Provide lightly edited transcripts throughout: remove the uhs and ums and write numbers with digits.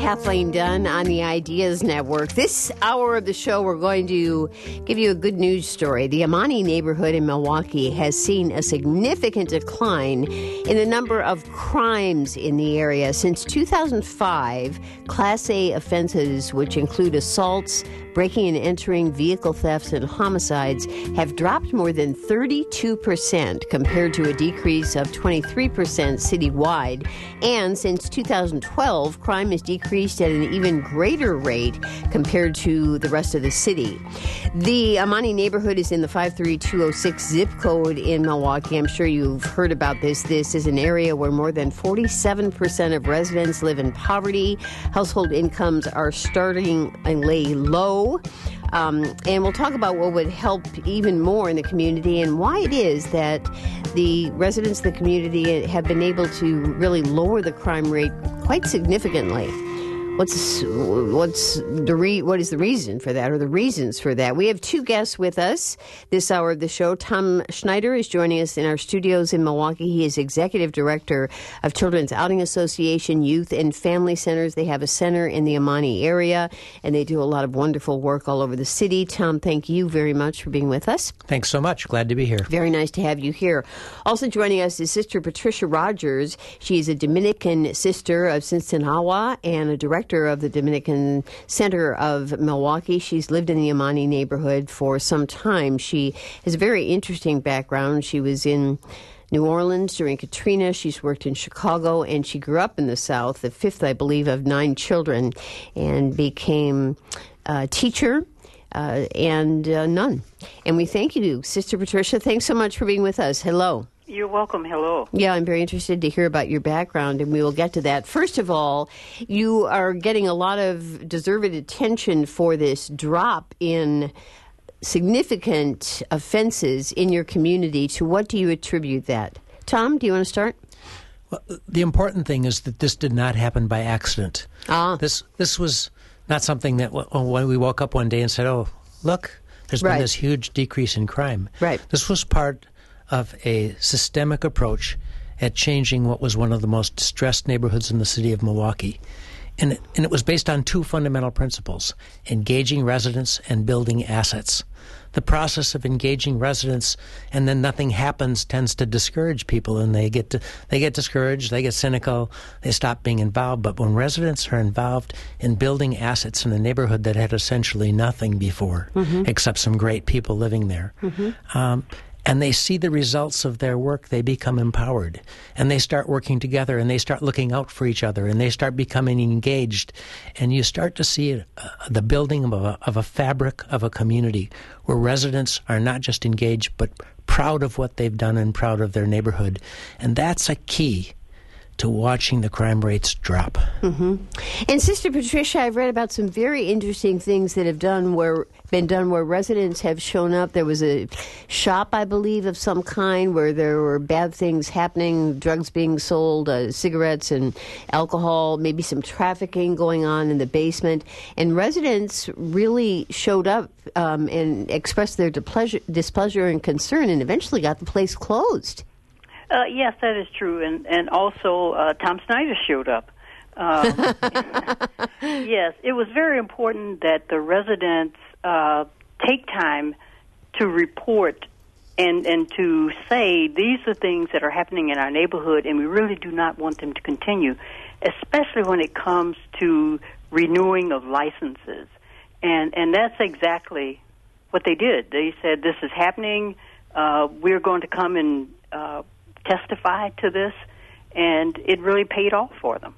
Kathleen Dunn on the Ideas Network. This hour of the show, we're going to give you a good news story. The Amani neighborhood in Milwaukee has seen a significant decline in the number of crimes in the area. Since 2005, Class A offenses, which include assaults, breaking and entering, vehicle thefts, and homicides, have dropped more than 32% compared to a decrease of 23% citywide. And since 2012, crime has decreased at an even greater rate compared to the rest of the city. The Amani neighborhood is in the 53206 zip code in Milwaukee. I'm sure you've heard about this. This is an area where more than 47% of residents live in poverty. Household incomes are startlingly low. And we'll talk about what would help even more in the community and why it is that the residents of the community have been able to really lower the crime rate quite significantly. What is the reason for that, or the reasons for that? We have two guests with us this hour of the show. Tom Schneider is joining us in our studios in Milwaukee. He is Executive Director of Children's Outing Association Youth and Family Centers. They have a center in the Amani area, and they do a lot of wonderful work all over the city. Tom, thank you very much for being with us. Thanks so much. Glad to be here. Very nice to have you here. Also joining us is Sister Patricia Rogers. She is a Dominican sister of Sinsinawa and a director of the Dominican Center of Milwaukee. She's lived in the Amani neighborhood for some time. She has a very interesting background. She was in New Orleans during Katrina. She's worked in Chicago, and she grew up in the South, the fifth, I believe, of 9 children, and became a teacher and nun. And we thank you, Sister Patricia. Thanks so much for being with us. Hello. You're welcome. Hello. Yeah, I'm very interested to hear about your background, and we will get to that. First of all, you are getting a lot of deserved attention for this drop in significant offenses in your community. To what do you attribute that? Tom, do you want to start? Well, the important thing is that this did not happen by accident. This was not something that when we woke up one day and said, oh, look, there's been this huge decrease in crime. Right. This was part of a systemic approach at changing what was one of the most distressed neighborhoods in the city of Milwaukee. And it was based on 2 fundamental principles: engaging residents and building assets. The process of engaging residents and then nothing happens tends to discourage people, and they get discouraged, they get cynical, they stop being involved. But when residents are involved in building assets in a neighborhood that had essentially nothing before, except some great people living there, and they see the results of their work, they become empowered. And they start working together, and they start looking out for each other, and they start becoming engaged. And you start to see the building of a fabric of a community where residents are not just engaged, but proud of what they've done and proud of their neighborhood. And that's a key to watching the crime rates drop. And Sister Patricia, I've read about some very interesting things that have been done where residents have shown up. There was a shop, I believe, of some kind where there were bad things happening, drugs being sold, cigarettes and alcohol, maybe some trafficking going on in the basement. And residents really showed up and expressed their displeasure and concern, and eventually got the place closed. Yes, that is true, and also Tom Schneider showed up. Yes, it was very important that the residents take time to report and to say these are things that are happening in our neighborhood, and we really do not want them to continue, especially when it comes to renewing of licenses. And that's exactly what they did. They said, this is happening, we're going to come and testify to this, and it really paid off for them.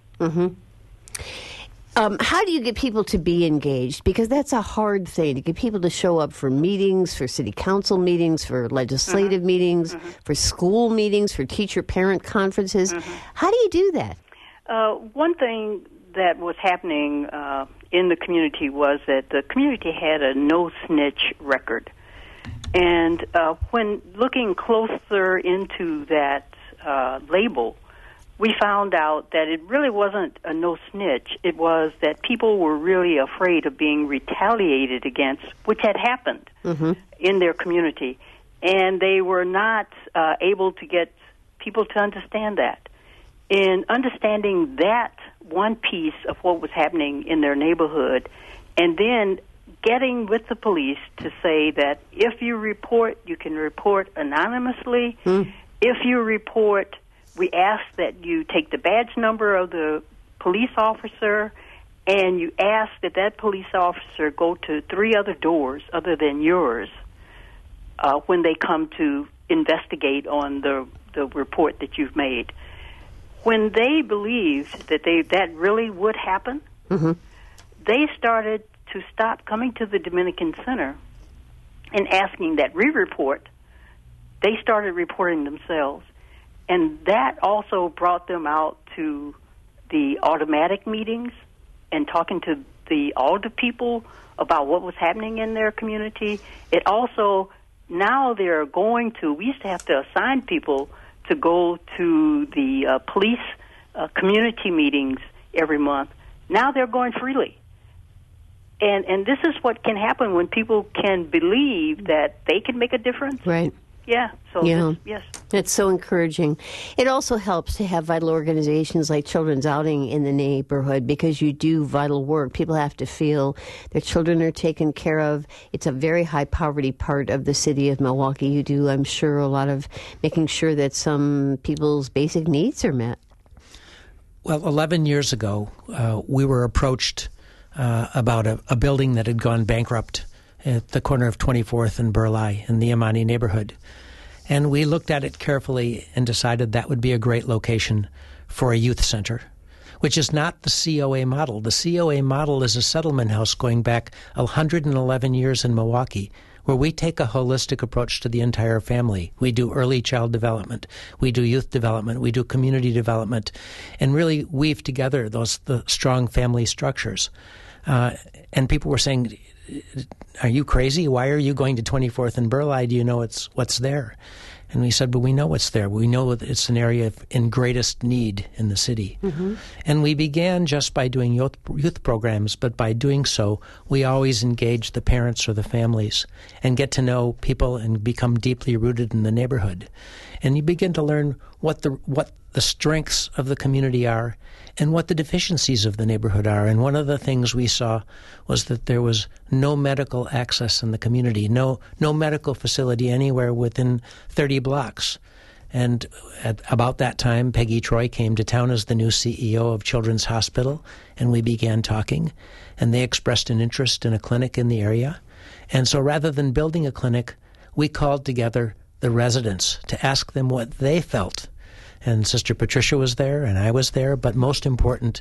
How do you get people to be engaged? Because that's a hard thing, to get people to show up for meetings, for city council meetings, for legislative meetings, for school meetings, for teacher-parent conferences. How do you do that? One thing that was happening in the community was that the community had a no-snitch record. And when looking closer into that label, we found out that it really wasn't a no-snitch. It was that people were really afraid of being retaliated against, which had happened in their community. And they were not able to get people to understand that. In understanding that one piece of what was happening in their neighborhood, and then getting with the police to say that if you report, you can report anonymously. If you report, we ask that you take the badge number of the police officer, and you ask that that police officer go to 3 other doors other than yours when they come to investigate on the report that you've made. When they believed that that really would happen, they started to stop coming to the Dominican Center and asking that we report. They started reporting themselves. And that also brought them out to the automatic meetings and talking to all the people about what was happening in their community. It also, now they're going to, we used to have to assign people to go to the police community meetings every month. Now they're going freely. And this is what can happen when people can believe that they can make a difference. Right. Yeah. So yes. It's so encouraging. It also helps to have vital organizations like Children's Outing in the neighborhood because you do vital work. People have to feel their children are taken care of. It's a very high poverty part of the city of Milwaukee. You do, I'm sure, a lot of making sure that some people's basic needs are met. Well, 11 years ago, we were approached about a building that had gone bankrupt at the corner of 24th and Burleigh in the Imani neighborhood. And we looked at it carefully and decided that would be a great location for a youth center, which is not the COA model. The COA model is a settlement house going back 111 years in Milwaukee, where we take a holistic approach to the entire family. We do early child development, we do youth development, we do community development, and really weave together the strong family structures. And people were saying, are you crazy? Why are you going to 24th and Burleigh? Do you know what's there? And we said, but we know what's there. We know that it's an area in greatest need in the city. And we began just by doing youth programs, but by doing so, we always engage the parents or the families and get to know people and become deeply rooted in the neighborhood. And you begin to learn what the strengths of the community are and what the deficiencies of the neighborhood are. And one of the things we saw was that there was no medical access in the community, no medical facility anywhere within 30 blocks. And at about that time, Peggy Troy came to town as the new CEO of Children's Hospital, and we began talking, and they expressed an interest in a clinic in the area. And so rather than building a clinic, we called together the residents to ask them what they felt. And Sister Patricia was there, and I was there, but most important,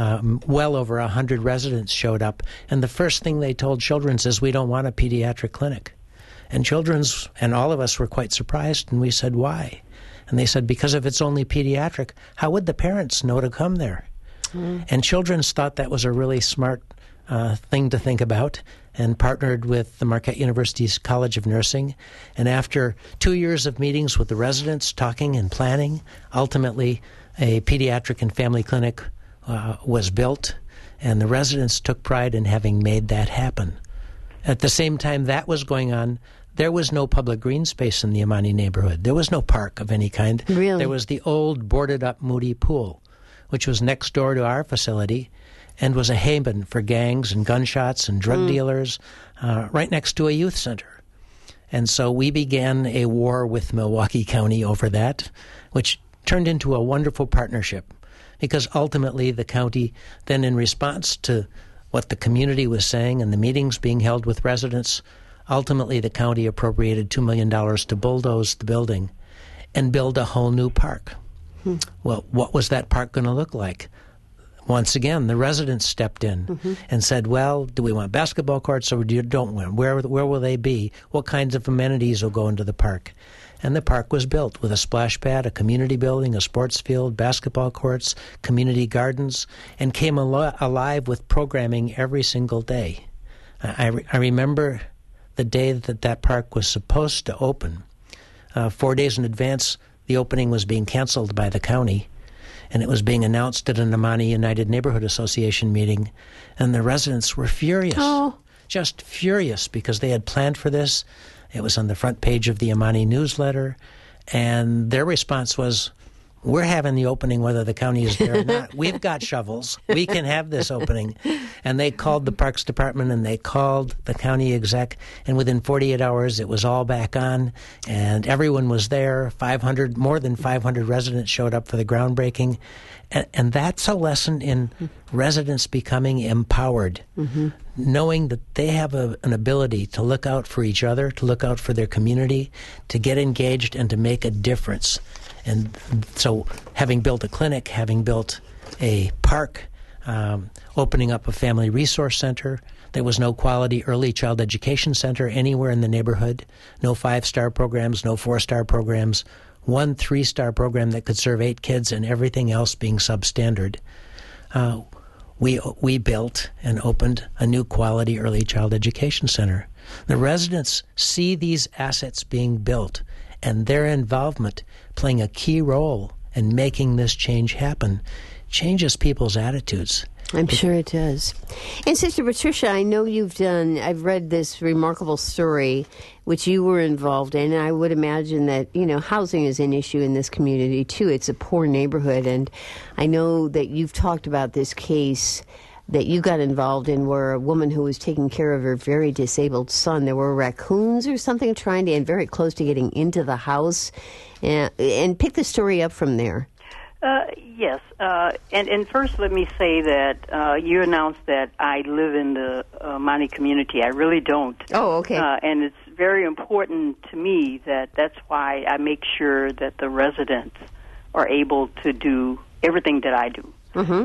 well over 100 residents showed up. And the first thing they told Children's is, we don't want a pediatric clinic. And Children's and all of us were quite surprised, and we said, why? And they said, because if it's only pediatric, how would the parents know to come there? And Children's thought that was a really smart thing to think about, and partnered with the Marquette University's College of Nursing. And after 2 years of meetings with the residents, talking and planning, ultimately a pediatric and family clinic was built, and the residents took pride in having made that happen. At the same time that was going on, there was no public green space in the Imani neighborhood. There was no park of any kind. Really? There was the old boarded-up Moody Pool, which was next door to our facility, and was a haven for gangs and gunshots and drug dealers, right next to a youth center. And so we began a war with Milwaukee County over that, which turned into a wonderful partnership, because ultimately the county then, in response to what the community was saying and the meetings being held with residents, ultimately the county appropriated $2 million to bulldoze the building and build a whole new park. Well, what was that park going to look like? Once again, the residents stepped in and said, well, do we want basketball courts or don't we? Where will they be? What kinds of amenities will go into the park? And the park was built with a splash pad, a community building, a sports field, basketball courts, community gardens, and came alive with programming every single day. I remember the day that park was supposed to open. 4 days in advance, the opening was being canceled by the county. And it was being announced at an Imani United Neighborhood Association meeting, and the residents were furious, just furious, because they had planned for this. It was on the front page of the Imani newsletter, and their response was, we're having the opening whether the county is there or not. We've got shovels. We can have this opening. And they called the Parks Department and they called the county exec, and within 48 hours it was all back on, and everyone was there. More than 500 residents showed up for the groundbreaking. And that's a lesson in residents becoming empowered, knowing that they have an ability to look out for each other, to look out for their community, to get engaged and to make a difference. And so having built a clinic, having built a park, opening up a family resource center, there was no quality early child education center anywhere in the neighborhood, no 5-star programs, no 4-star programs, 1 3-star program that could serve 8 kids and everything else being substandard. We built and opened a new quality early child education center. The residents see these assets being built and their involvement playing a key role in making this change happen changes people's attitudes. I'm sure it does. And Sister Patricia, I know I've read this remarkable story which you were involved in, and I would imagine that, housing is an issue in this community too. It's a poor neighborhood, and I know that you've talked about this case that you got involved in where a woman who was taking care of her very disabled son, there were raccoons or something and very close to getting into the house, and pick the story up from there. Yes, and first let me say that you announced that I live in the Amani community. I really don't. Oh, okay. And it's very important to me that's why I make sure that the residents are able to do everything that I do.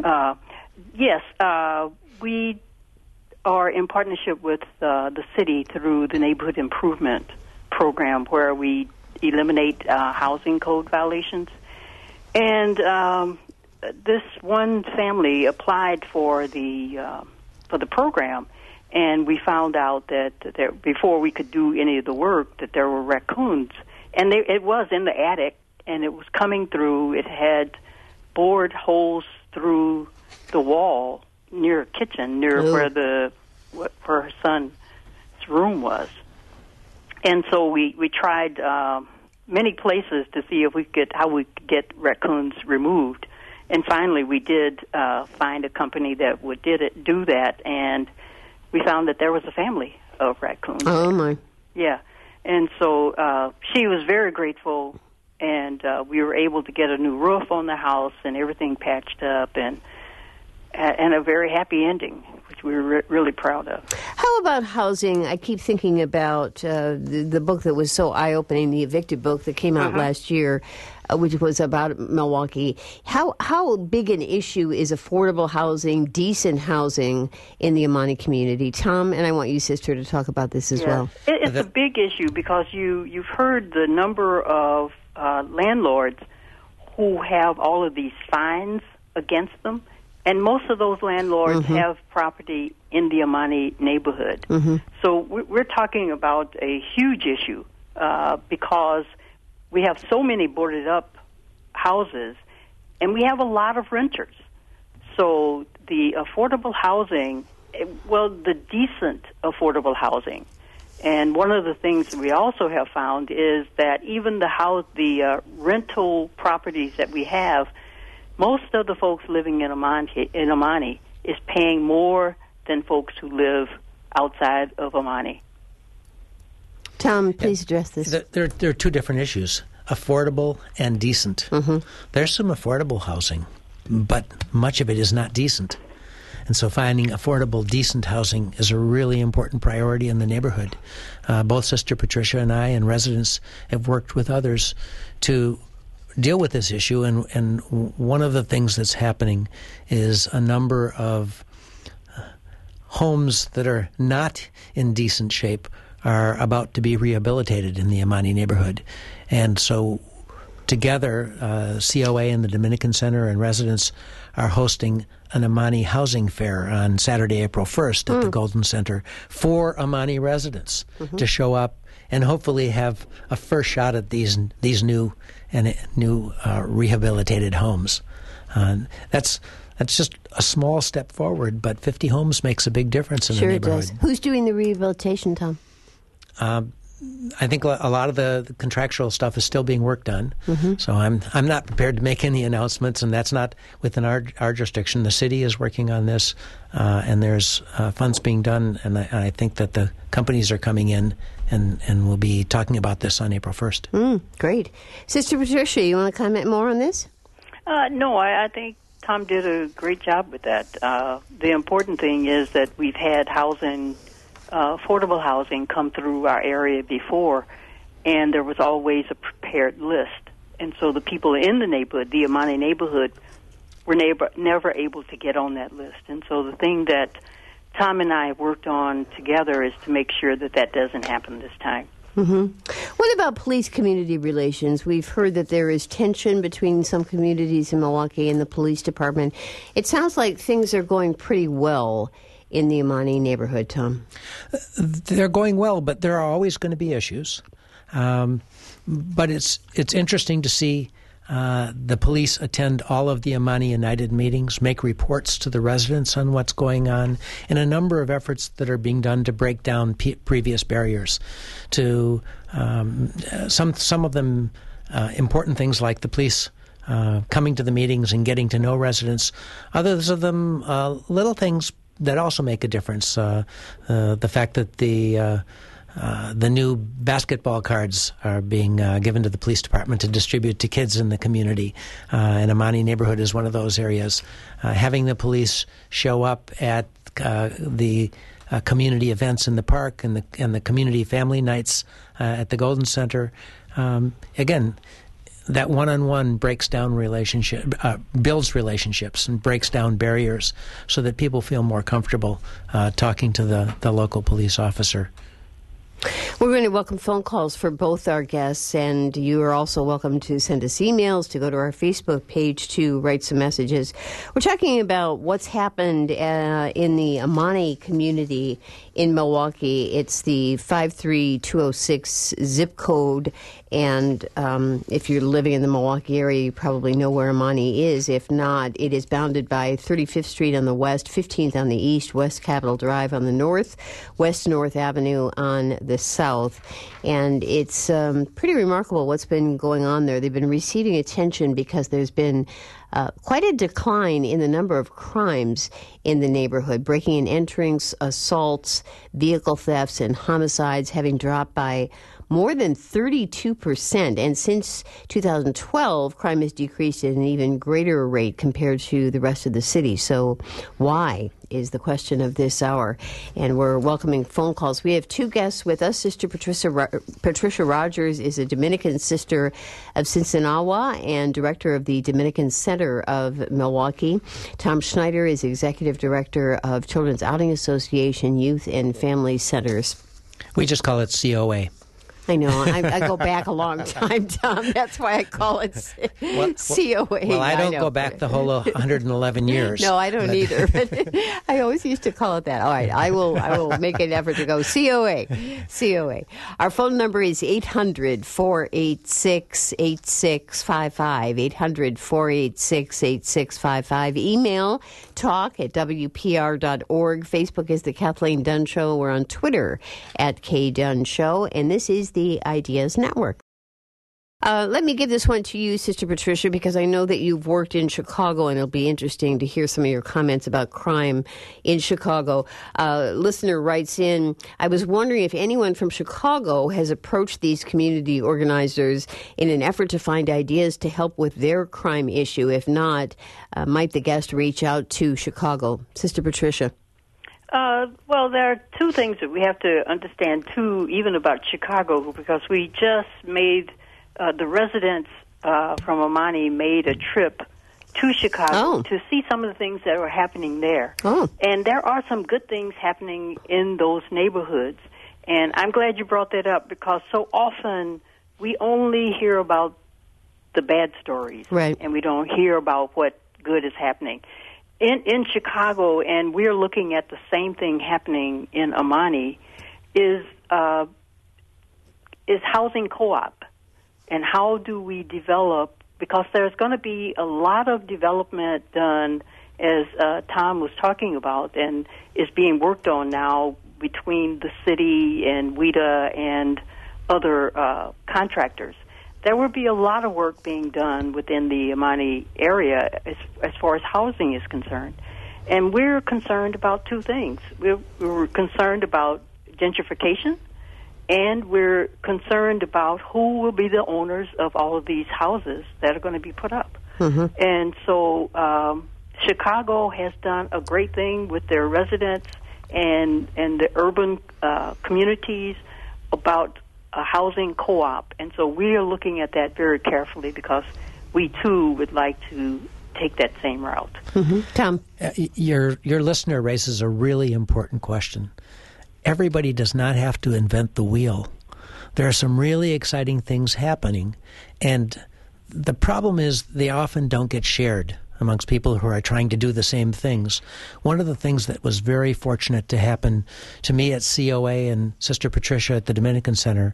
Yes, we are in partnership with the city through the Neighborhood Improvement Program, where we eliminate housing code violations. And this one family applied for the program, and we found out that before we could do any of the work, that there were raccoons, and it was in the attic, and it was coming through. It had bored holes through the wall near a kitchen, near where her son's room was, and so we tried many places to see how we could get raccoons removed, and finally we did find a company that would do that, and we found that there was a family of raccoons. Oh my! Yeah, and so she was very grateful, and we were able to get a new roof on the house and everything patched up, and a very happy ending, which we were really proud of. How about housing? I keep thinking about the book that was so eye-opening, the Evicted book that came out last year, which was about Milwaukee. How big an issue is affordable housing, decent housing in the Amani community? Tom, and I want you, Sister, to talk about this as well. It's a big issue because you've heard the number of landlords who have all of these fines against them. And most of those landlords have property in the Amani neighborhood. So we're talking about a huge issue because we have so many boarded up houses, and we have a lot of renters. So the affordable housing, the decent affordable housing. And one of the things we also have found is that even the rental properties that we have, most of the folks living in Amani is paying more than folks who live outside of Amani. Tom, please address this. There are two different issues, affordable and decent. There's some affordable housing, but much of it is not decent. And so finding affordable, decent housing is a really important priority in the neighborhood. Both Sister Patricia and I and residents have worked with others to deal with this issue, and one of the things that's happening is a number of homes that are not in decent shape are about to be rehabilitated in the Amani neighborhood. And so together, COA and the Dominican Center and residents are hosting an Amani housing fair on Saturday, April 1st at the Golden Center for Amani residents to show up and hopefully have a first shot at these new rehabilitated homes. That's just a small step forward, but 50 homes makes a big difference in the neighborhood. Sure it does. Who's doing the rehabilitation, Tom? I think a lot of the contractual stuff is still being worked on. So I'm not prepared to make any announcements, and that's not within our jurisdiction. The city is working on this, and there's funds being done, and I think that the companies are coming in, and we'll be talking about this on April 1st. Great. Sister Patricia, you want to comment more on this? No, I think Tom did a great job with that. The important thing is that we've had housing, affordable housing, come through our area before, and there was always a prepared list. And so the people in the neighborhood, the Amani neighborhood, were never able to get on that list. And so the thing that Tom and I worked on together is to make sure that that doesn't happen this time. What about police-community relations? We've heard that there is tension between some communities in Milwaukee and the police department. It sounds like things are going pretty well in the Amani neighborhood, Tom. They're going well, but there are always going to be issues. But it's interesting to see the police attend all of the Amani United meetings, make reports to the residents on what's going on, and a number of efforts that are being done to break down previous barriers. To some of them important things like the police coming to the meetings and getting to know residents. Others of them little things that also make a difference. The fact that the new basketball cards are being given to the police department to distribute to kids in the community. And Amani neighborhood is one of those areas. Having the police show up at the community events in the park and the community family nights at the Golden Center. Again, that one-on-one breaks down builds relationships and breaks down barriers so that people feel more comfortable talking to the local police officer. We're going to welcome phone calls for both our guests, and you are also welcome to send us emails, to go to our Facebook page to write some messages. We're talking about what's happened in the Amani community in Milwaukee. It's the 53206 zip code, and if you're living in the Milwaukee area, you probably know where Amani is. If not, it is bounded by 35th Street on the west, 15th on the east, West Capitol Drive on the north, West North Avenue on the south. And it's pretty remarkable what's been going on there. They've been receiving attention because there's been quite a decline in the number of crimes in the neighborhood. Breaking and enterings, assaults, vehicle thefts, and homicides having dropped by more than 32%. And since 2012, crime has decreased at an even greater rate compared to the rest of the city. So why is the question of this hour? And we're welcoming phone calls. We have two guests with us. Sister Patricia Rogers is a Dominican sister of Sinsinawa and director of the Dominican Center of Milwaukee. Tom Schneider is executive director of Children's Outing Association Youth and Family Centers. We just call it COA. I know. I go back a long time, Tom. That's why I call it COA. Well, I don't go back the whole 111 years. No, I don't either. But I always used to call it that. All right, I will make an effort to go COA. COA. Our phone number is 800-486-8655. 800-486-8655. Email talk@WPR.org. Facebook is The Kathleen Dunn Show. We're on Twitter @KDunn Show. And this is the Ideas Network. Let me give this one to you, Sister Patricia, because I know that you've worked in Chicago, and it'll be interesting to hear some of your comments about crime in Chicago. Listener writes in, I was wondering if anyone from Chicago has approached these community organizers in an effort to find ideas to help with their crime issue. If not, might the guest reach out to Chicago? Sister Patricia. Well, there are two things that we have to understand, too, even about Chicago, because we just made, the residents from Amani made a trip to Chicago to see some of the things that were happening there. And there are some good things happening in those neighborhoods. And I'm glad you brought that up, because so often we only hear about the bad stories. Right. And we don't hear about what good is happening. In Chicago, and we're looking at the same thing happening in Amani, is housing co-op, and how do we develop? Because there's going to be a lot of development done, as Tom was talking about, and is being worked on now between the city and WIDA and other contractors, there would be a lot of work being done within the Imani area as far as housing is concerned. And we're concerned about two things. We're concerned about gentrification, and we're concerned about who will be the owners of all of these houses that are going to be put up. Mm-hmm. And so Chicago has done a great thing with their residents and the urban communities about a housing co-op. And so we are looking at that very carefully because we, too, would like to take that same route. Mm-hmm. Tom? Your listener raises a really important question. Everybody does not have to invent the wheel. There are some really exciting things happening, and the problem is they often don't get shared amongst people who are trying to do the same things. One of the things that was very fortunate to happen to me at COA and Sister Patricia at the Dominican Center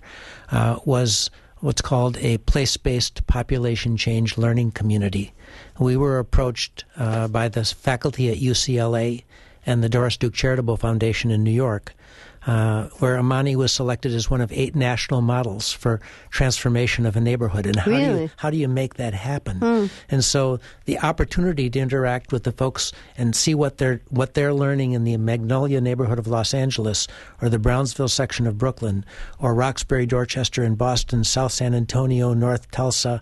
was what's called a place-based population change learning community. We were approached by the faculty at UCLA and the Doris Duke Charitable Foundation in New York, where Imani was selected as one of 8 national models for transformation of a neighborhood. And how do you make that happen? And so the opportunity to interact with the folks and see what they're learning in the Magnolia neighborhood of Los Angeles, or the Brownsville section of Brooklyn, or Roxbury, Dorchester in Boston, South San Antonio, North Tulsa,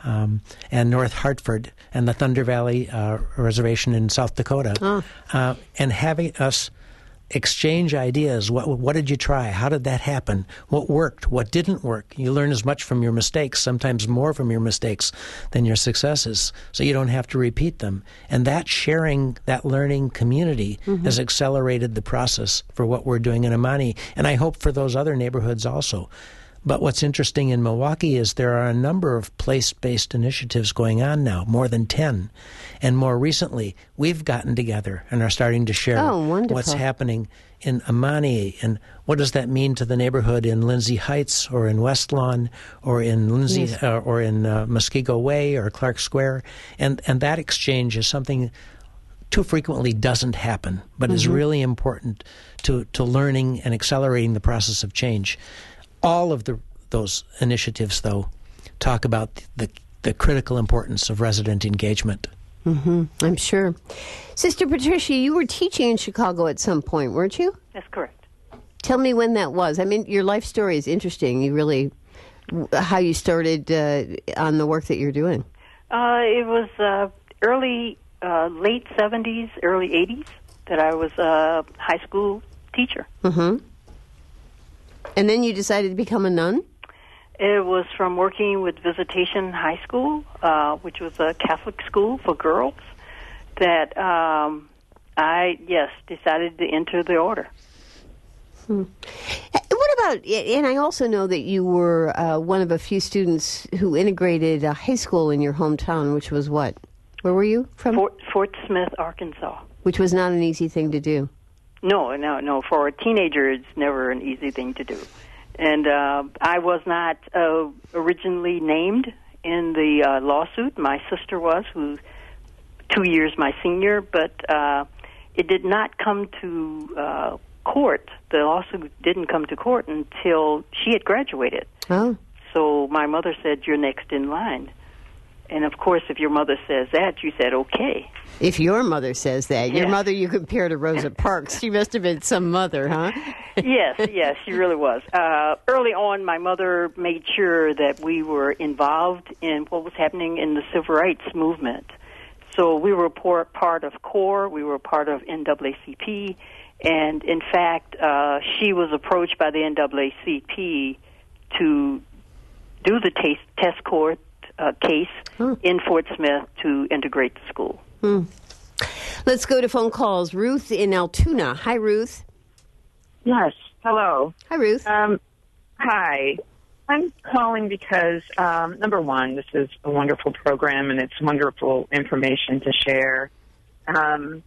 and North Hartford, and the Thunder Valley Reservation in South Dakota, and having us exchange ideas. What did you try? How did that happen? What worked? What didn't work? You learn as much from your mistakes, sometimes more from your mistakes than your successes, so you don't have to repeat them. And that sharing, that learning community has accelerated the process for what we're doing in Imani, and I hope for those other neighborhoods also. But what's interesting in Milwaukee is there are a number of place-based initiatives going on now, more than 10. And more recently, we've gotten together and are starting to share what's happening in Imani, and what does that mean to the neighborhood in Lindsay Heights or in West Lawn or in or in Muskego Way or Clark Square. And that exchange is something too frequently doesn't happen, but is really important to learning and accelerating the process of change. All of those initiatives, though, talk about the critical importance of resident engagement. I'm sure. Sister Patricia, you were teaching in Chicago at some point, weren't you? That's correct. Tell me when that was. I mean, your life story is interesting. You really, how you started on the work that you're doing. It was late 70s, early 80s that I was a high school teacher. And then you decided to become a nun? It was from working with Visitation High School, which was a Catholic school for girls, that I decided to enter the order. What about, and I also know that you were one of a few students who integrated a high school in your hometown, which was what? Where were you from? Fort Smith, Arkansas. Which was not an easy thing to do. No. For a teenager, it's never an easy thing to do. And I was not originally named in the lawsuit. My sister was, who's 2 years my senior, but it did not come to court. The lawsuit didn't come to court until she had graduated. Oh. So my mother said, "You're next in line." And, of course, if your mother says that, you said, okay. If your mother says that. Yes. Your mother you compare to Rosa Parks. She must have been some mother, huh? Yes, she really was. Early on, my mother made sure that we were involved in what was happening in the civil rights movement. So we were part of CORE. We were part of NAACP. And, in fact, she was approached by the NAACP to do the test court case in Fort Smith to integrate the school. Let's go to phone calls. Ruth in Altoona. Hi, Ruth. Yes. Hello. Hi, Ruth. Hi. I'm calling because, number one, this is a wonderful program and it's wonderful information to share. The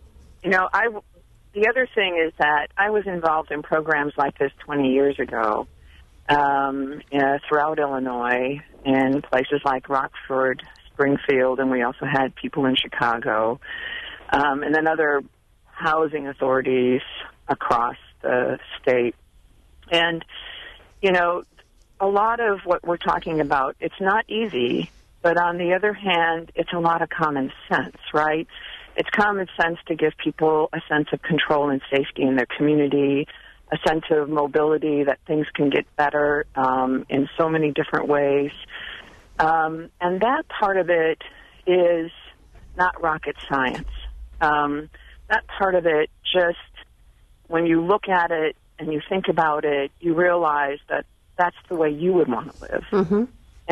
other thing is that I was involved in programs like this 20 years ago throughout Illinois, in places like Rockford, Springfield, and we also had people in Chicago, and then other housing authorities across the state. And, a lot of what we're talking about, it's not easy, but on the other hand, it's a lot of common sense, right? It's common sense to give people a sense of control and safety in their community, a sense of mobility, that things can get better in so many different ways. And that part of it is not rocket science. That part of it, just when you look at it and you think about it, you realize that that's the way you would want to live. Mm-hmm.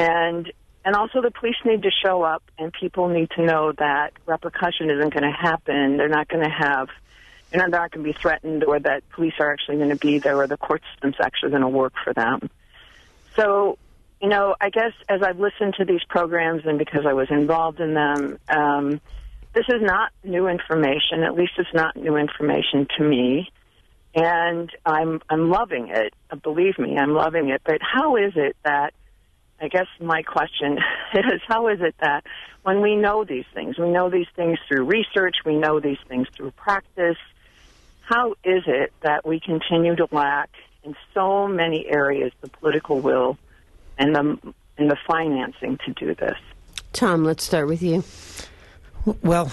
And also the police need to show up, and people need to know that repercussion isn't going to happen. They're not going to have, they're not going to be threatened, or that police are actually going to be there, or the court system's actually going to work for them. So, you know, I guess as I've listened to these programs and because I was involved in them, this is not new information. At least it's not new information to me. And I'm loving it. Believe me, I'm loving it. But how is it that, I guess my question is, how is it that when we know these things through research, we know these things through practice, how is it that we continue to lack in so many areas the political will and the financing to do this? Tom, let's start with you. Well,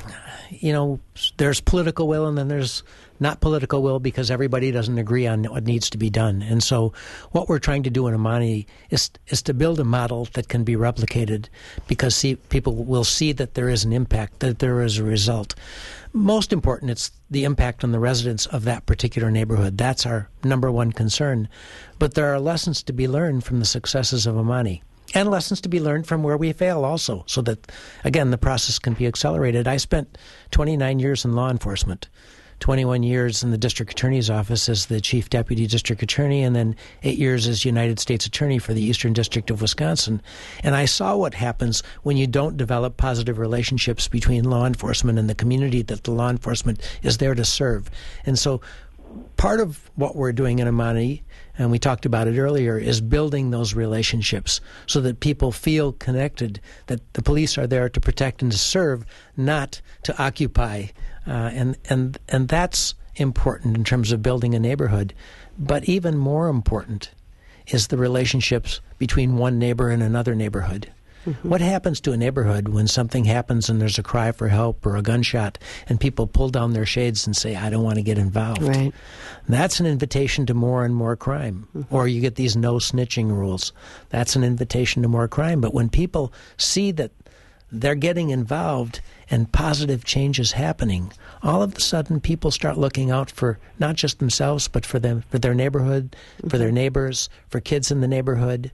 you know, there's political will and then there's not political will because everybody doesn't agree on what needs to be done. And so what we're trying to do in Imani is to build a model that can be replicated because people will see that there is an impact, that there is a result. Most important, it's the impact on the residents of that particular neighborhood. That's our number one concern. But there are lessons to be learned from the successes of Imani. And lessons to be learned from where we fail also, so that, again, the process can be accelerated. I spent 29 years in law enforcement, 21 years in the district attorney's office as the chief deputy district attorney, and then 8 years as United States attorney for the Eastern District of Wisconsin. And I saw what happens when you don't develop positive relationships between law enforcement and the community that the law enforcement is there to serve. And so part of what we're doing in Imani, and we talked about it earlier, is building those relationships so that people feel connected, that the police are there to protect and to serve, not to occupy. And that's important in terms of building a neighborhood. But even more important is the relationships between one neighbor and another neighborhood. Mm-hmm. What happens to a neighborhood when something happens and there's a cry for help or a gunshot and people pull down their shades and say, I don't want to get involved? Right. That's an invitation to more and more crime. Mm-hmm. Or you get these no snitching rules. That's an invitation to more crime. But when people see that they're getting involved and positive change is happening, all of a sudden people start looking out for not just themselves, but for them, for their neighborhood, mm-hmm. for their neighbors, for kids in the neighborhood,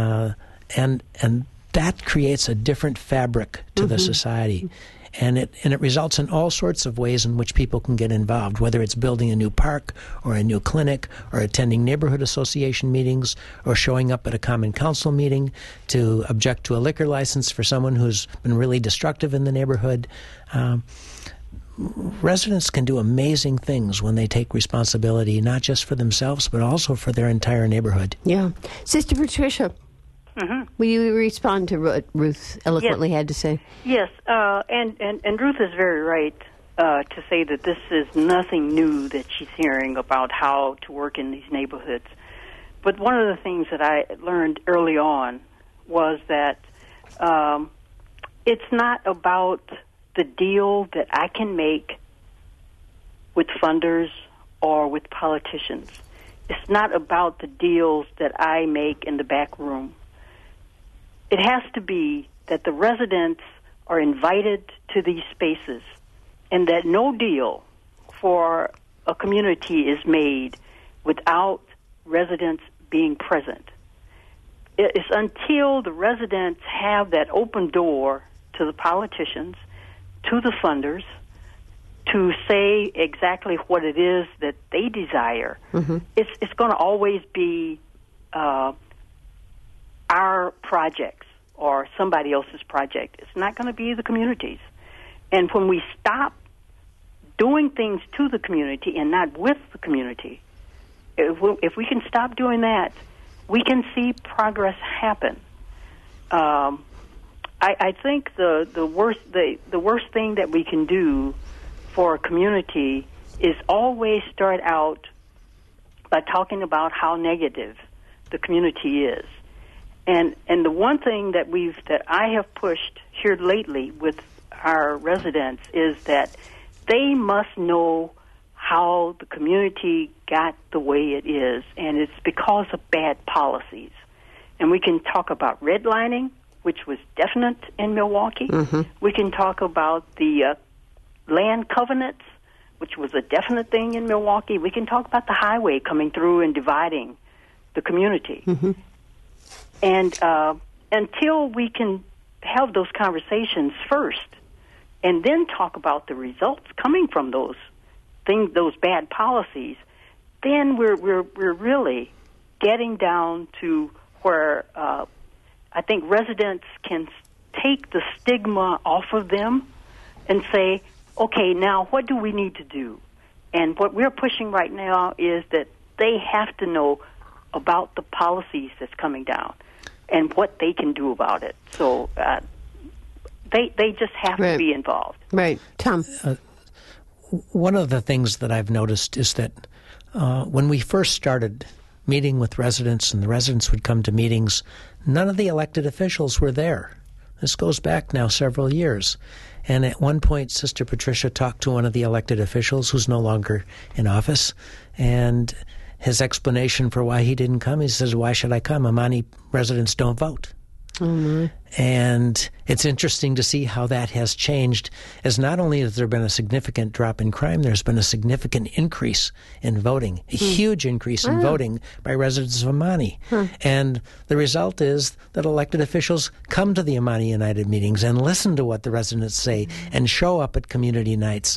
and that creates a different fabric to the society. And it results in all sorts of ways in which people can get involved, whether it's building a new park or a new clinic or attending neighborhood association meetings or showing up at a common council meeting to object to a liquor license for someone who's been really destructive in the neighborhood. Residents can do amazing things when they take responsibility, not just for themselves, but also for their entire neighborhood. Yeah. Sister Patricia. Mm-hmm. Will you respond to what Ruth eloquently had to say? Yes, and Ruth is very right to say that this is nothing new that she's hearing about how to work in these neighborhoods. But one of the things that I learned early on was that it's not about the deal that I can make with funders or with politicians. It's not about the deals that I make in the back room. It has to be that the residents are invited to these spaces and that no deal for a community is made without residents being present. It's until the residents have that open door to the politicians, to the funders, to say exactly what it is that they desire. Mm-hmm. It's going to always be our projects or somebody else's project. It's not going to be the community's. And when we stop doing things to the community and not with the community, if we can stop doing that, we can see progress happen. I think the worst thing that we can do for a community is always start out by talking about how negative the community is. And the one thing that I have pushed here lately with our residents is that they must know how the community got the way it is, and it's because of bad policies. And we can talk about redlining, which was definite in Milwaukee. Mm-hmm. We can talk about the land covenants, which was a definite thing in Milwaukee. We can talk about the highway coming through and dividing the community. Mm-hmm. And until we can have those conversations first and then talk about the results coming from those things, those bad policies, then we're really getting down to where I think residents can take the stigma off of them and say, okay, now what do we need to do? And what we're pushing right now is that they have to know about the policies that's coming down and what they can do about it. So they just have to be involved. Right. Tom? One of the things that I've noticed is that when we first started meeting with residents and the residents would come to meetings, none of the elected officials were there. This goes back now several years. And at one point, Sister Patricia talked to one of the elected officials who's no longer in office, and his explanation for why he didn't come, he says, "Why should I come? Amani residents don't vote." Mm-hmm. And it's interesting to see how that has changed, as not only has there been a significant drop in crime, there's been a significant increase in voting, a huge increase in voting by residents of Amani. And the result is that elected officials come to the Amani United meetings and listen to what the residents say and show up at community nights.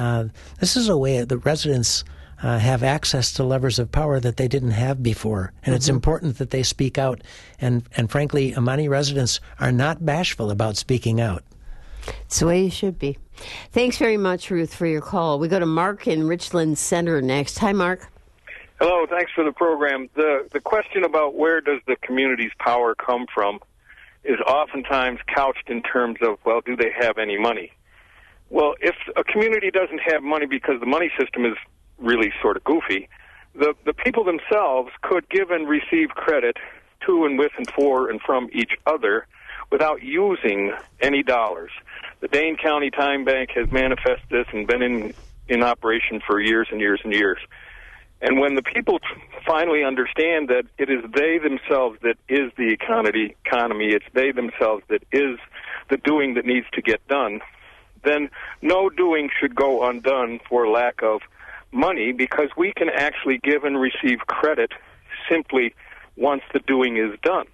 This is a way the residents have access to levers of power that they didn't have before. And it's important that they speak out. And frankly, Amani residents are not bashful about speaking out. It's the way you should be. Thanks very much, Ruth, for your call. We go to Mark in Richland Center next. Hi, Mark. Hello, thanks for the program. The question about where does the community's power come from is oftentimes couched in terms of, well, do they have any money? Well, if a community doesn't have money because the money system is really sort of goofy, the people themselves could give and receive credit to and with and for and from each other without using any dollars. The Dane County Time Bank has manifested this and been in operation for years and years and years. And when the people finally understand that it is they themselves that is the economy, it's they themselves that is the doing that needs to get done, then no doing should go undone for lack of money, because we can actually give and receive credit simply once the doing is done.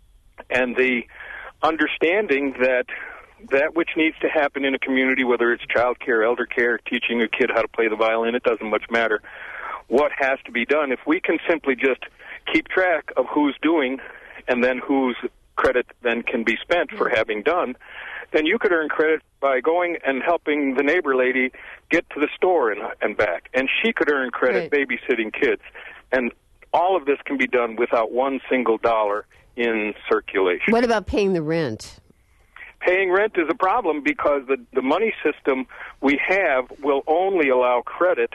And the understanding that which needs to happen in a community, whether it's child care, elder care, teaching a kid how to play the violin, it doesn't much matter what has to be done. If we can simply just keep track of who's doing and then whose credit then can be spent for having done, then you could earn credit by going and helping the neighbor lady get to the store and back. And she could earn credit babysitting kids. And all of this can be done without one single dollar in circulation. What about paying the rent? Paying rent is a problem because the money system we have will only allow credit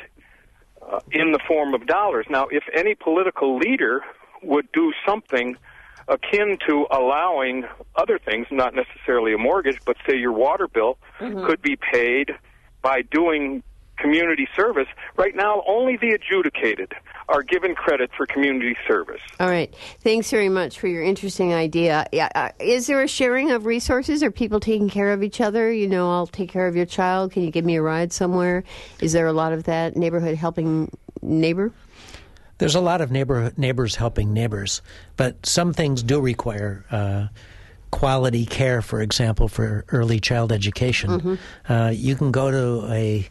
in the form of dollars. Now, if any political leader would do something akin to allowing other things, not necessarily a mortgage, but say your water bill could be paid by doing community service. Right now, only the adjudicated are given credit for community service. All right. Thanks very much for your interesting idea. Is there a sharing of resources? Are people taking care of each other? You know, I'll take care of your child. Can you give me a ride somewhere? Is there a lot of that neighborhood helping neighbor? There's a lot of neighbors helping neighbors, but some things do require quality care, for example, for early child education. You can go to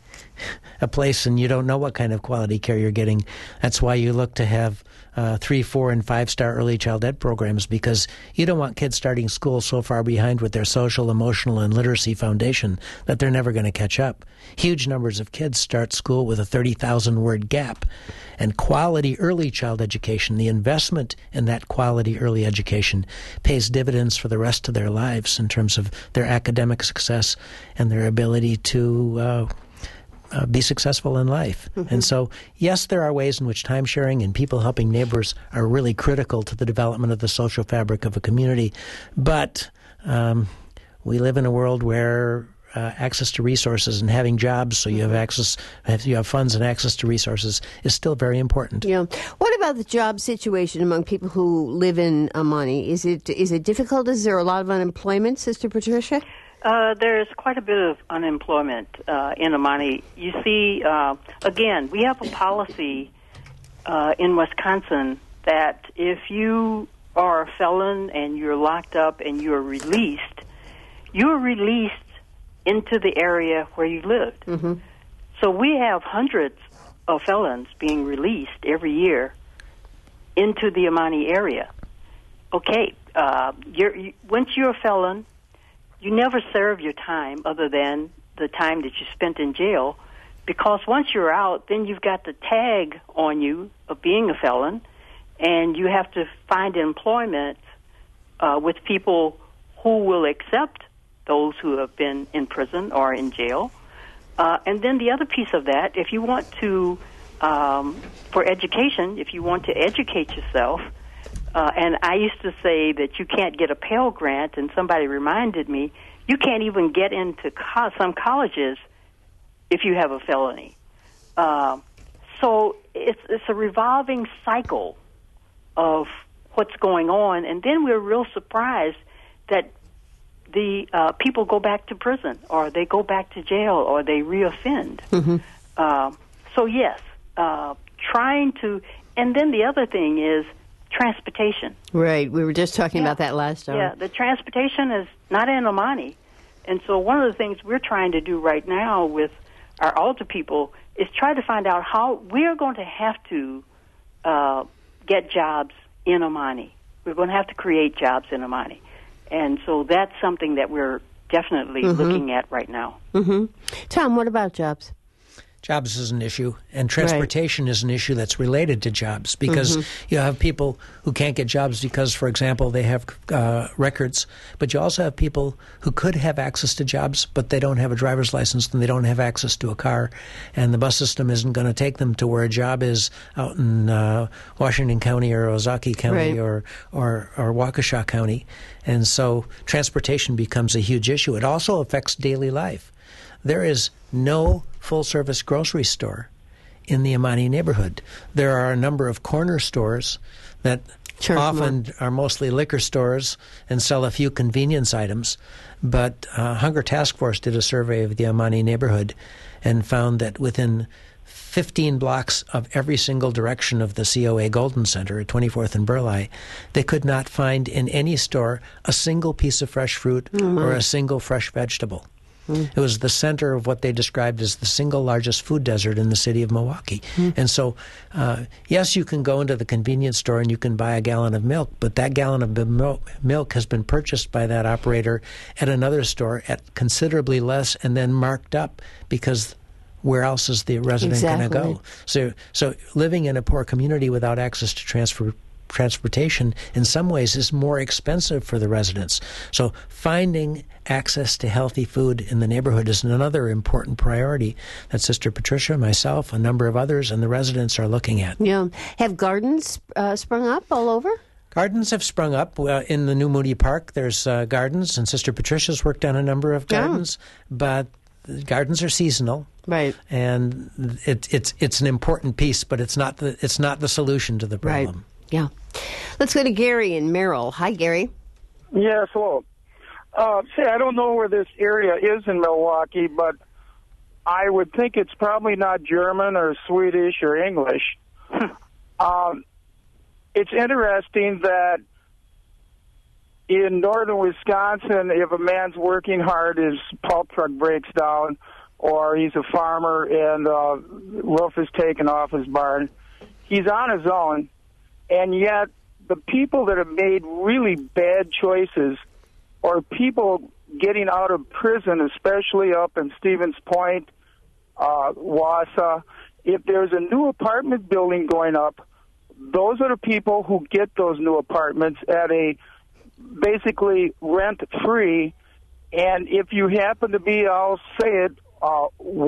a place and you don't know what kind of quality care you're getting. That's why you look to have 3, 4, and 5-star early child ed programs, because you don't want kids starting school so far behind with their social, emotional, and literacy foundation that they're never going to catch up. Huge numbers of kids start school with a 30,000-word gap. And quality early child education, the investment in that quality early education, pays dividends for the rest of their lives in terms of their academic success and their ability to be successful in life. And so, yes, there are ways in which time sharing and people helping neighbors are really critical to the development of the social fabric of a community. But we live in a world where access to resources and having jobs, so you have funds and access to resources, is still very important. Yeah. What about the job situation among people who live in Amani? Is it difficult? Is there a lot of unemployment, Sister Patricia? There's quite a bit of unemployment in Amani. You see, again, we have a policy in Wisconsin that if you are a felon and you're locked up and you're released into the area where you lived. Mm-hmm. So we have hundreds of felons being released every year into the Amani area. Okay, once you're a felon, you never serve your time other than the time that you spent in jail, because once you're out, then you've got the tag on you of being a felon, and you have to find employment with people who will accept those who have been in prison or in jail. And then the other piece of that, if you want to, for education, if you want to educate yourself, and I used to say that you can't get a Pell Grant, and somebody reminded me, you can't even get into some colleges if you have a felony. So it's a revolving cycle of what's going on, and then we're real surprised that the people go back to prison, or they go back to jail, or they reoffend. Mm-hmm. So yes, trying to, and then the other thing is transportation. Right, we were just talking about that last hour. Yeah, the transportation is not in Amani, and so one of the things we're trying to do right now with our altar people is try to find out how we're going to have to get jobs in Amani. We're going to have to create jobs in Amani. And so that's something that we're definitely looking at right now. Mm-hmm. Tom, what about jobs? Jobs is an issue, and transportation is an issue that's related to jobs, because you have people who can't get jobs because, for example, they have records, but you also have people who could have access to jobs, but they don't have a driver's license and they don't have access to a car, and the bus system isn't going to take them to where a job is out in Washington County or Ozaukee County or Waukesha County. And so transportation becomes a huge issue. It also affects daily life. There is no full-service grocery store in the Amani neighborhood. There are a number of corner stores that often are mostly liquor stores and sell a few convenience items. But Hunger Task Force did a survey of the Amani neighborhood and found that within 15 blocks of every single direction of the COA Golden Center at 24th and Burleigh, they could not find in any store a single piece of fresh fruit or a single fresh vegetable. It was the center of what they described as the single largest food desert in the city of Milwaukee. And so, yes, you can go into the convenience store and you can buy a gallon of milk, but that gallon of milk has been purchased by that operator at another store at considerably less and then marked up, because where else is the resident going to go? So living in a poor community without access to transportation in some ways is more expensive for the residents. So finding access to healthy food in the neighborhood is another important priority that Sister Patricia, myself, a number of others, and the residents are looking at. Yeah. Have gardens sprung up all over? Gardens have sprung up. In the new Moody Park, there's gardens, and Sister Patricia's worked on a number of gardens, but gardens are seasonal. Right. And it's an important piece, but it's not the solution to the problem. Right. Yeah. Let's go to Gary in Merrill. Hi, Gary. Yes, hello. I don't know where this area is in Milwaukee, but I would think it's probably not German or Swedish or English. It's interesting that in northern Wisconsin, if a man's working hard, his pulp truck breaks down, or he's a farmer and roof is taken off his barn, he's on his own. And yet, the people that have made really bad choices, or people getting out of prison, especially up in Stevens Point, Wausau, if there's a new apartment building going up, those are the people who get those new apartments at a basically rent-free. And if you happen to be, I'll say it, white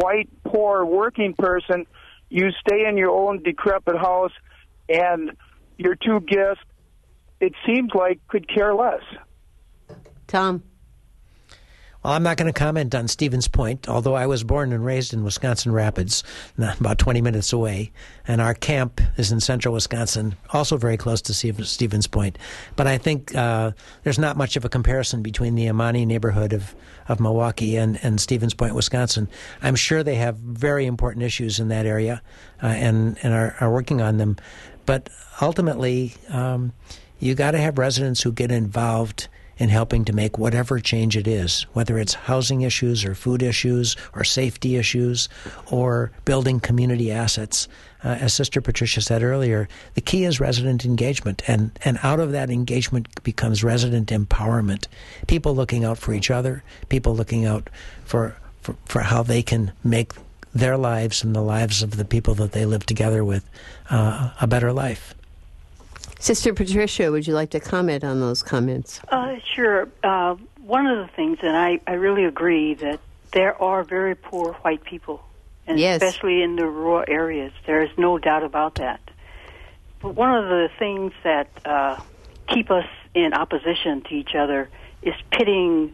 poor working person, you stay in your own decrepit house, and your two guests, it seems like, could care less. Tom? Well, I'm not going to comment on Stevens Point, although I was born and raised in Wisconsin Rapids, about 20 minutes away, and our camp is in central Wisconsin, also very close to Stevens Point. But I think there's not much of a comparison between the Amani neighborhood of Milwaukee and Stevens Point, Wisconsin. I'm sure they have very important issues in that area and are working on them. But ultimately, you got to have residents who get involved in helping to make whatever change it is, whether it's housing issues or food issues or safety issues or building community assets. As Sister Patricia said earlier, the key is resident engagement, and out of that engagement becomes resident empowerment. People looking out for each other, people looking out for how they can make their lives and the lives of the people that they live together with a better life. Sister Patricia, would you like to comment on those comments? Sure. One of the things, and I really agree, that there are very poor white people, and yes, especially in the rural areas. There is no doubt about that. But one of the things that keep us in opposition to each other is pitting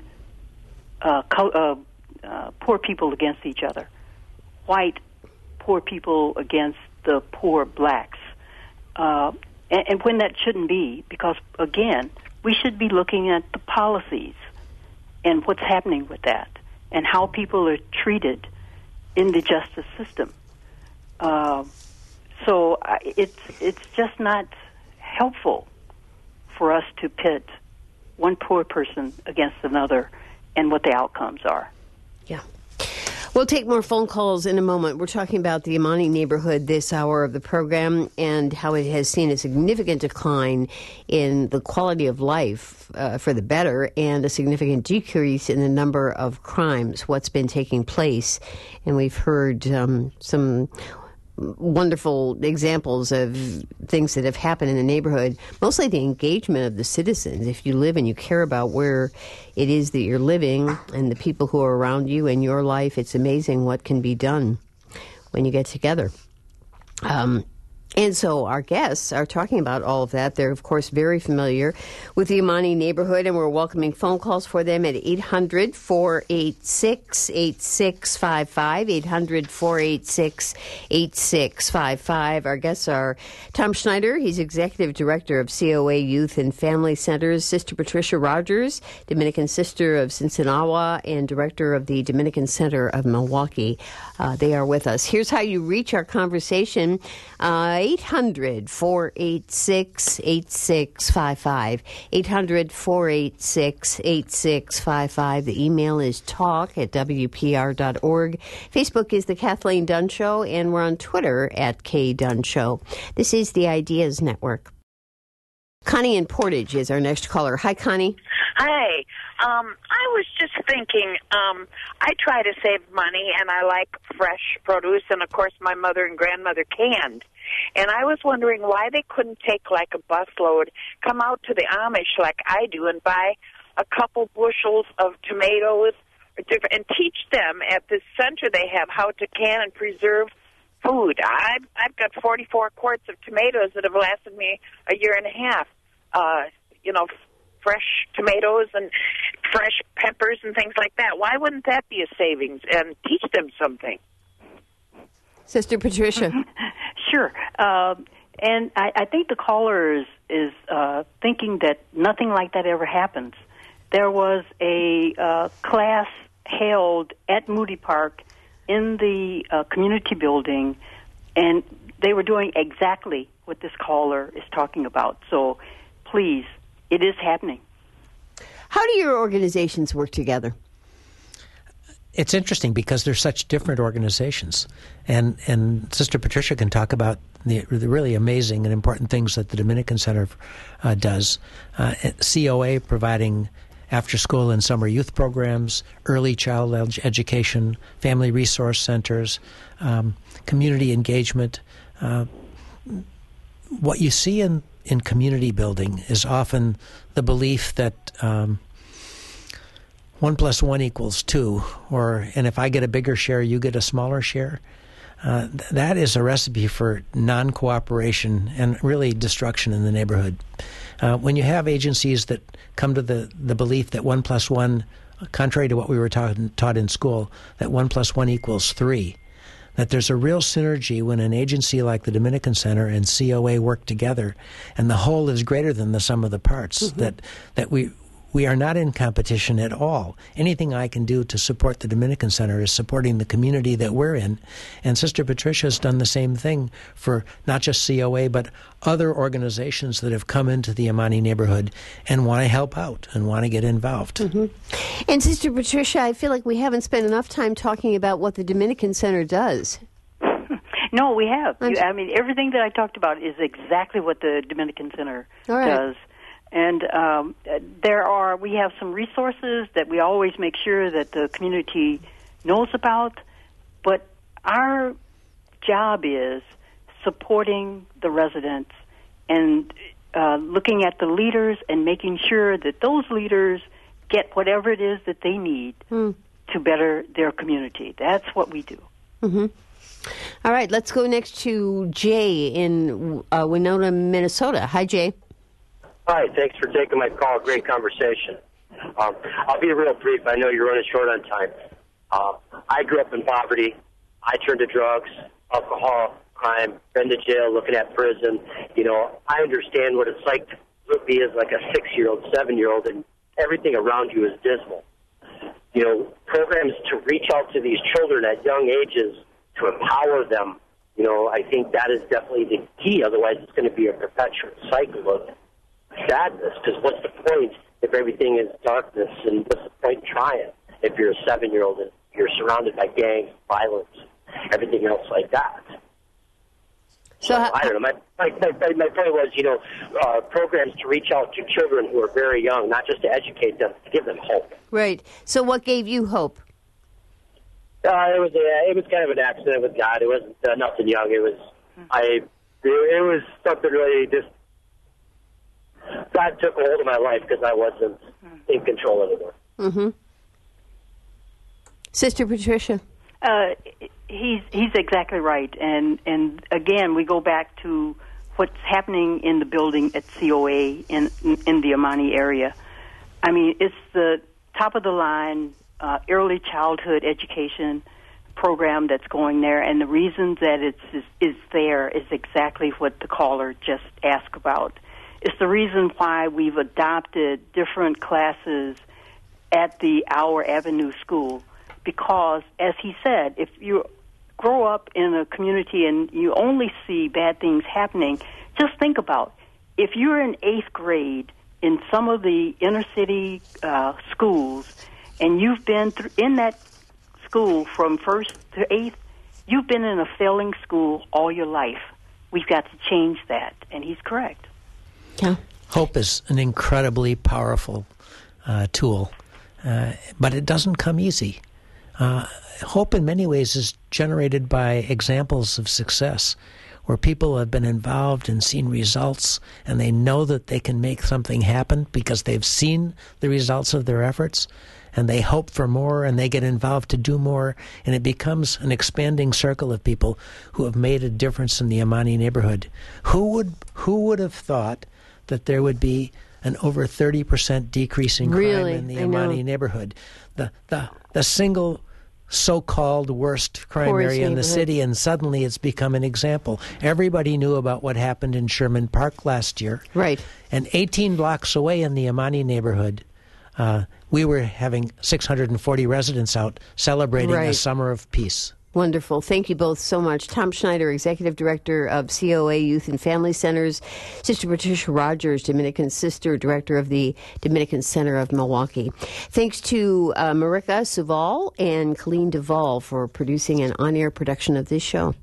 poor people against each other. White poor people against the poor blacks. And when that shouldn't be, because, again, we should be looking at the policies and what's happening with that and how people are treated in the justice system. So it's just not helpful for us to pit one poor person against another and what the outcomes are. Yeah. We'll take more phone calls in a moment. We're talking about the Amani neighborhood this hour of the program and how it has seen a significant decline in the quality of life for the better and a significant decrease in the number of crimes, what's been taking place. And we've heard some wonderful examples of things that have happened in the neighborhood, mostly the engagement of the citizens. If you live and you care about where it is that you're living and the people who are around you and your life, it's amazing what can be done when you get together. And so our guests are talking about all of that. They're, of course, very familiar with the Amani neighborhood, and we're welcoming phone calls for them at 800-486-8655, 800-486-8655. Our guests are Tom Schneider. He's Executive Director of COA Youth and Family Centers. Sister Patricia Rogers, Dominican Sister of Sinsinawa and Director of the Dominican Center of Milwaukee. They are with us. Here's how you reach our conversation. 800-486-8655. 800-486-8655. The email is talk@wpr.org. Facebook is The Kathleen Dunn Show, and we're on Twitter @KDunn Show. This is the Ideas Network. Connie in Portage is our next caller. Hi, Connie. Hi. I was just thinking, I try to save money, and I like fresh produce, and, of course, my mother and grandmother canned. And I was wondering why they couldn't take, like, a busload, come out to the Amish like I do, and buy a couple bushels of tomatoes, and teach them at this center they have how to can and preserve food. I've got 44 quarts of tomatoes that have lasted me a year and a half. Fresh tomatoes and fresh peppers and things like that. Why wouldn't that be a savings and teach them something? Sister Patricia. Sure. And I think the caller is thinking that nothing like that ever happens. There was a class held at Moody Park in the community building, and they were doing exactly what this caller is talking about. So please, it is happening. How do your organizations work together? It's interesting because they're such different organizations. And Sister Patricia can talk about the really amazing and important things that the Dominican Center does. COA providing after-school and summer youth programs, early child education, family resource centers, community engagement. What you see in community building is often the belief that 1 + 1 = 2, and if I get a bigger share, you get a smaller share. That is a recipe for non-cooperation and really destruction in the neighborhood. When you have agencies that come to the belief that 1 + 1, contrary to what we were taught in school, that 1 + 1 = 3, that there's a real synergy when an agency like the Dominican Center and COA work together, and the whole is greater than the sum of the parts, that we are not in competition at all. Anything I can do to support the Dominican Center is supporting the community that we're in. And Sister Patricia has done the same thing for not just COA, but other organizations that have come into the Imani neighborhood and want to help out and want to get involved. And Sister Patricia, I feel like we haven't spent enough time talking about what the Dominican Center does. No, we have. Everything that I talked about is exactly what the Dominican Center does. And we have some resources that we always make sure that the community knows about, but our job is supporting the residents and looking at the leaders and making sure that those leaders get whatever it is that they need to better their community. That's what we do. All right, let's go next to Jay in Winona, Minnesota. Hi, Jay. Hi, thanks for taking my call. Great conversation. I'll be real brief. I know you're running short on time. I grew up in poverty. I turned to drugs, alcohol, crime, been to jail, looking at prison. I understand what it's like to be as like a 6-year-old, 7-year-old, and everything around you is dismal. Programs to reach out to these children at young ages to empower them, I think that is definitely the key. Otherwise, it's going to be a perpetual cycle of sadness, because what's the point if everything is darkness, and what's the point in trying if you're a 7-year-old and you're surrounded by gangs, violence, everything else like that? So I don't know. My point was, programs to reach out to children who are very young, not just to educate them, to give them hope. Right. So what gave you hope? It was kind of an accident with God. It wasn't nothing young. It was something really just. God took a hold of my life because I wasn't in control anymore. Sister Patricia? He's exactly right. And again, we go back to what's happening in the building at COA in the Imani area. It's the top-of-the-line early childhood education program that's going there, and the reason that it's there is exactly what the caller just asked about. It's the reason why we've adopted different classes at the Our Avenue School, because, as he said, if you grow up in a community and you only see bad things happening, just think about if you're in 8th grade in some of the inner city schools and you've been in that school from 1st to 8th, you've been in a failing school all your life. We've got to change that, and he's correct. Yeah. Hope is an incredibly powerful tool, but it doesn't come easy. Hope in many ways is generated by examples of success where people have been involved and seen results, and they know that they can make something happen because they've seen the results of their efforts, and they hope for more, and they get involved to do more, and it becomes an expanding circle of people who have made a difference in the Imani neighborhood. Who would have thought that there would be an over 30% decrease in crime in the Imani neighborhood, the single so-called worst crime area in the city, and suddenly it's become an example. Everybody knew about what happened in Sherman Park last year. Right. And 18 blocks away in the Imani neighborhood, we were having 640 residents out celebrating a summer of peace. Wonderful. Thank you both so much. Tom Schneider, Executive Director of COA Youth and Family Centers. Sister Patricia Rogers, Dominican Sister, Director of the Dominican Center of Milwaukee. Thanks to Marika Suval and Colleen Duvall for producing an on-air production of this show.